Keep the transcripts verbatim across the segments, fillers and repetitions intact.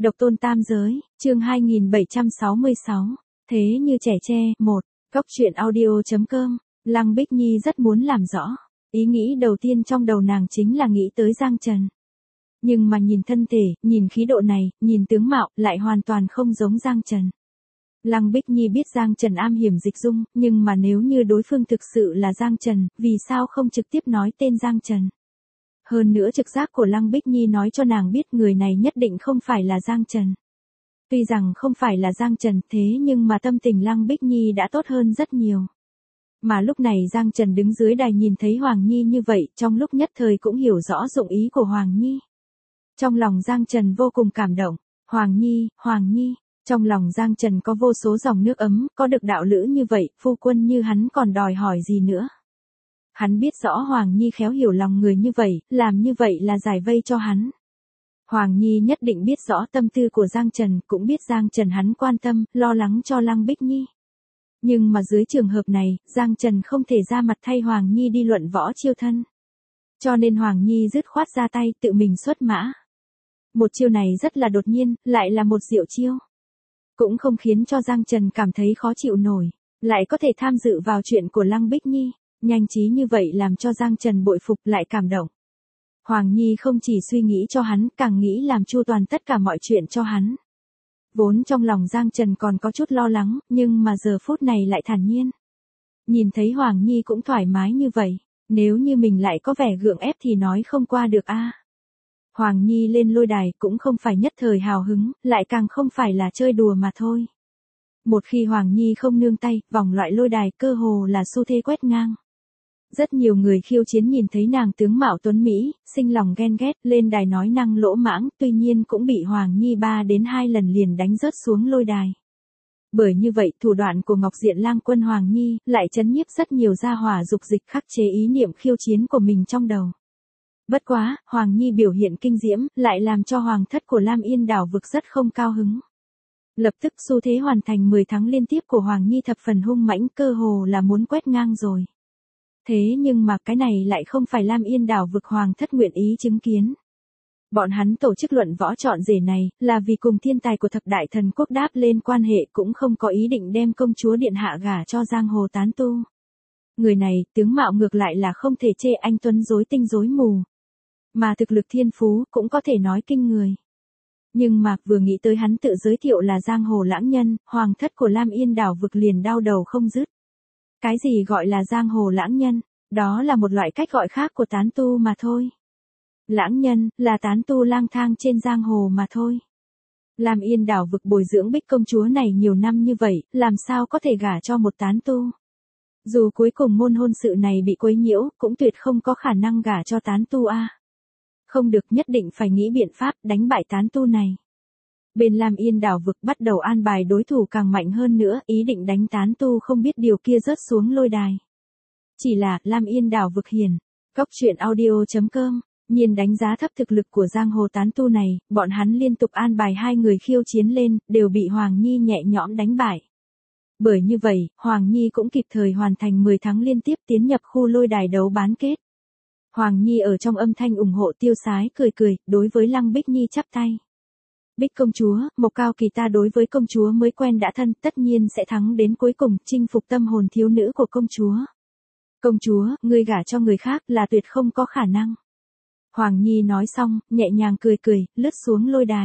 Độc tôn tam giới, chương hai nghìn bảy trăm sáu mươi sáu. Thế như trẻ tre, một. Góc truyện audio.com. Lăng Bích Nhi rất muốn làm rõ. Ý nghĩ đầu tiên trong đầu nàng chính là nghĩ tới Giang Trần. Nhưng mà nhìn thân thể, nhìn khí độ này, nhìn tướng mạo, lại hoàn toàn không giống Giang Trần. Lăng Bích Nhi biết Giang Trần am hiểm dịch dung, nhưng mà nếu như đối phương thực sự là Giang Trần, vì sao không trực tiếp nói tên Giang Trần? Hơn nữa trực giác của Lăng Bích Nhi nói cho nàng biết người này nhất định không phải là Giang Trần. Tuy rằng không phải là Giang Trần thế nhưng mà tâm tình Lăng Bích Nhi đã tốt hơn rất nhiều. Mà lúc này Giang Trần đứng dưới đài nhìn thấy Hoàng Nhi như vậy, trong lúc nhất thời cũng hiểu rõ dụng ý của Hoàng Nhi. Trong lòng Giang Trần vô cùng cảm động. Hoàng Nhi, Hoàng Nhi. Trong lòng Giang Trần có vô số dòng nước ấm, có được đạo lữ như vậy, phu quân như hắn còn đòi hỏi gì nữa. Hắn biết rõ Hoàng Nhi khéo hiểu lòng người như vậy, làm như vậy là giải vây cho hắn. Hoàng Nhi nhất định biết rõ tâm tư của Giang Trần, cũng biết Giang Trần hắn quan tâm, lo lắng cho Lăng Bích Nhi. Nhưng mà dưới trường hợp này, Giang Trần không thể ra mặt thay Hoàng Nhi đi luận võ chiêu thân. Cho nên Hoàng Nhi dứt khoát ra tay, tự mình xuất mã. Một chiêu này rất là đột nhiên, lại là một diệu chiêu. Cũng không khiến cho Giang Trần cảm thấy khó chịu nổi, lại có thể tham dự vào chuyện của Lăng Bích Nhi. Nhanh trí như vậy làm cho Giang Trần bội phục lại cảm động. Hoàng Nhi không chỉ suy nghĩ cho hắn, càng nghĩ làm chu toàn tất cả mọi chuyện cho hắn. Vốn trong lòng Giang Trần còn có chút lo lắng, nhưng mà giờ phút này lại thản nhiên. Nhìn thấy Hoàng Nhi cũng thoải mái như vậy, nếu như mình lại có vẻ gượng ép thì nói không qua được a. À. Hoàng Nhi lên lôi đài cũng không phải nhất thời hào hứng, lại càng không phải là chơi đùa mà thôi. Một khi Hoàng Nhi không nương tay, vòng loại lôi đài cơ hồ là xu thế quét ngang. Rất nhiều người khiêu chiến nhìn thấy nàng tướng mạo tuấn Mỹ, sinh lòng ghen ghét, lên đài nói năng lỗ mãng, tuy nhiên cũng bị Hoàng Nhi ba đến hai lần liền đánh rớt xuống lôi đài. Bởi như vậy, thủ đoạn của Ngọc Diện Lang Quân Hoàng Nhi, lại chấn nhiếp rất nhiều gia hỏa dục dịch khắc chế ý niệm khiêu chiến của mình trong đầu. Bất quá, Hoàng Nhi biểu hiện kinh diễm, lại làm cho hoàng thất của Lam Yên đảo vực rất không cao hứng. Lập tức xu thế hoàn thành mười tháng liên tiếp của Hoàng Nhi thập phần hung mãnh, cơ hồ là muốn quét ngang rồi. Thế nhưng mà cái này lại không phải Lam Yên đảo vực hoàng thất nguyện ý chứng kiến. Bọn hắn tổ chức luận võ chọn rể này, là vì cùng thiên tài của thập đại thần quốc đáp lên quan hệ, cũng không có ý định đem công chúa điện hạ gả cho giang hồ tán tu. Người này, tướng mạo ngược lại là không thể chê, anh tuấn rối tinh rối mù. Mà thực lực thiên phú, cũng có thể nói kinh người. Nhưng mà, vừa nghĩ tới hắn tự giới thiệu là giang hồ lãng nhân, hoàng thất của Lam Yên đảo vực liền đau đầu không dứt. Cái gì gọi là giang hồ lãng nhân? Đó là một loại cách gọi khác của tán tu mà thôi. Lãng nhân, là tán tu lang thang trên giang hồ mà thôi. Lam Yên đảo vực bồi dưỡng Bích công chúa này nhiều năm như vậy, làm sao có thể gả cho một tán tu? Dù cuối cùng môn hôn sự này bị quấy nhiễu, cũng tuyệt không có khả năng gả cho tán tu a. Không được, nhất định phải nghĩ biện pháp đánh bại tán tu này. Bên Lam Yên đảo vực bắt đầu an bài đối thủ càng mạnh hơn nữa, ý định đánh tán tu không biết điều kia rớt xuống lôi đài. Chỉ là, Lam Yên đảo vực hiền. Góc truyện audio.com, nhìn đánh giá thấp thực lực của giang hồ tán tu này, bọn hắn liên tục an bài hai người khiêu chiến lên, đều bị Hoàng Nhi nhẹ nhõm đánh bại. Bởi như vậy, Hoàng Nhi cũng kịp thời hoàn thành mười tháng liên tiếp tiến nhập khu lôi đài đấu bán kết. Hoàng Nhi ở trong âm thanh ủng hộ tiêu sái cười cười, đối với Lăng Bích Nhi chắp tay. Bích công chúa, Mộc Cao Kỳ ta đối với công chúa mới quen đã thân, tất nhiên sẽ thắng đến cuối cùng, chinh phục tâm hồn thiếu nữ của công chúa. Công chúa, ngươi gả cho người khác là tuyệt không có khả năng. Hoàng Nhi nói xong, nhẹ nhàng cười cười, lướt xuống lôi đài.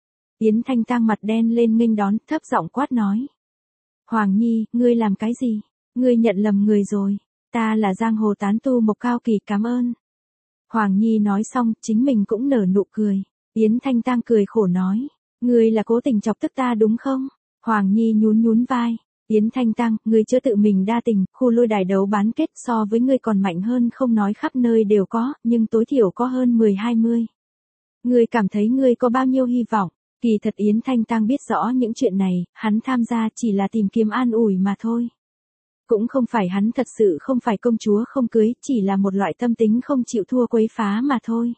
Yến Thanh Tang mặt đen lên nghênh đón, thấp giọng quát nói. Hoàng Nhi, ngươi làm cái gì? Ngươi nhận lầm người rồi. Ta là giang hồ tán tu Mộc Cao Kỳ, cảm ơn. Hoàng Nhi nói xong, chính mình cũng nở nụ cười. Yến Thanh Tang cười khổ nói. Ngươi là cố tình chọc tức ta đúng không? Hoàng Nhi nhún nhún vai. Yến Thanh Tang, ngươi chưa tự mình đa tình, khu lôi đài đấu bán kết so với ngươi còn mạnh hơn, không nói khắp nơi đều có, nhưng tối thiểu có hơn mười hai mươi. Ngươi cảm thấy ngươi có bao nhiêu hy vọng? Kỳ thật Yến Thanh Tang biết rõ những chuyện này, hắn tham gia chỉ là tìm kiếm an ủi mà thôi. Cũng không phải hắn thật sự không phải công chúa không cưới, chỉ là một loại tâm tính không chịu thua quấy phá mà thôi.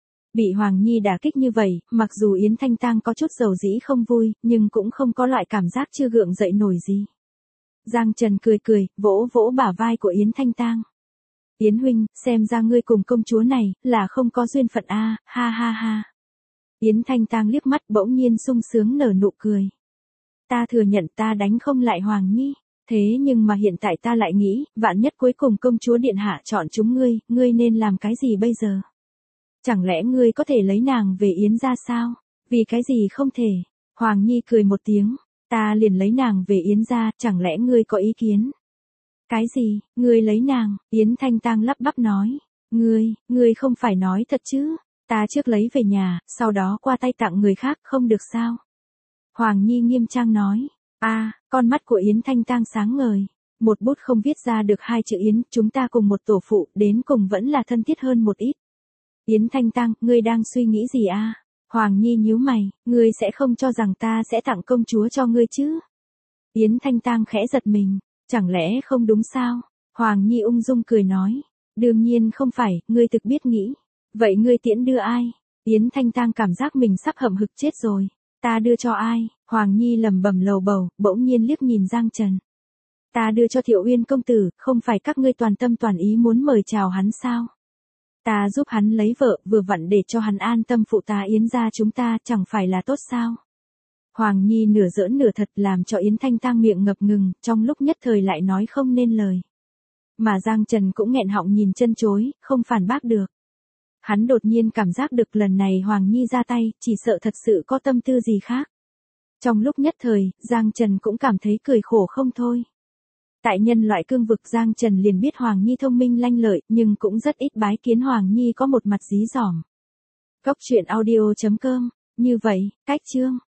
Bị Hoàng Nhi đả kích như vậy, mặc dù Yến Thanh Tang có chút dầu dĩ không vui, nhưng cũng không có loại cảm giác chưa gượng dậy nổi gì. Giang Trần cười cười, vỗ vỗ bả vai của Yến Thanh Tang. Yến huynh, xem ra ngươi cùng công chúa này, là không có duyên phận a, ha ha ha. Yến Thanh Tang liếc mắt bỗng nhiên sung sướng nở nụ cười. Ta thừa nhận ta đánh không lại Hoàng Nhi, thế nhưng mà hiện tại ta lại nghĩ, vạn nhất cuối cùng công chúa điện hạ chọn chúng ngươi, ngươi nên làm cái gì bây giờ? Chẳng lẽ ngươi có thể lấy nàng về Yến gia sao? Vì cái gì không thể? Hoàng Nhi cười một tiếng, ta liền lấy nàng về Yến gia, chẳng lẽ ngươi có ý kiến? Cái gì, ngươi lấy nàng? Yến Thanh Tang lắp bắp nói. Ngươi, ngươi không phải nói thật chứ? Ta trước lấy về nhà, sau đó qua tay tặng người khác, không được sao? Hoàng Nhi nghiêm trang nói. A, à, con mắt của Yến Thanh Tang sáng ngời. Một bút không viết ra được hai chữ Yến, chúng ta cùng một tổ phụ, đến cùng vẫn là thân thiết hơn một ít. Yến Thanh Tang, ngươi đang suy nghĩ gì a? À? Hoàng Nhi nhíu mày, ngươi sẽ không cho rằng ta sẽ tặng công chúa cho ngươi chứ? Yến Thanh Tang khẽ giật mình, chẳng lẽ không đúng sao? Hoàng Nhi ung dung cười nói, đương nhiên không phải, ngươi thực biết nghĩ. Vậy ngươi tiễn đưa ai? Yến Thanh Tang cảm giác mình sắp hậm hực chết rồi. Ta đưa cho ai? Hoàng Nhi lẩm bẩm lầu bầu, bỗng nhiên liếc nhìn Giang Trần. Ta đưa cho Thiệu Uyên công tử, không phải các ngươi toàn tâm toàn ý muốn mời chào hắn sao? Ta giúp hắn lấy vợ, vừa vặn để cho hắn an tâm phụ tá Yến gia chúng ta, chẳng phải là tốt sao? Hoàng Nhi nửa giỡn nửa thật làm cho Yến Thanh Tang miệng ngập ngừng, trong lúc nhất thời lại nói không nên lời. Mà Giang Trần cũng nghẹn họng nhìn chân chối, không phản bác được. Hắn đột nhiên cảm giác được lần này Hoàng Nhi ra tay, chỉ sợ thật sự có tâm tư gì khác. Trong lúc nhất thời, Giang Trần cũng cảm thấy cười khổ không thôi. Tại nhân loại cương vực Giang Trần liền biết Hoàng Nhi thông minh lanh lợi, nhưng cũng rất ít bái kiến Hoàng Nhi có một mặt dí dỏm. Góc truyện audio chấm com, như vậy, cách chương.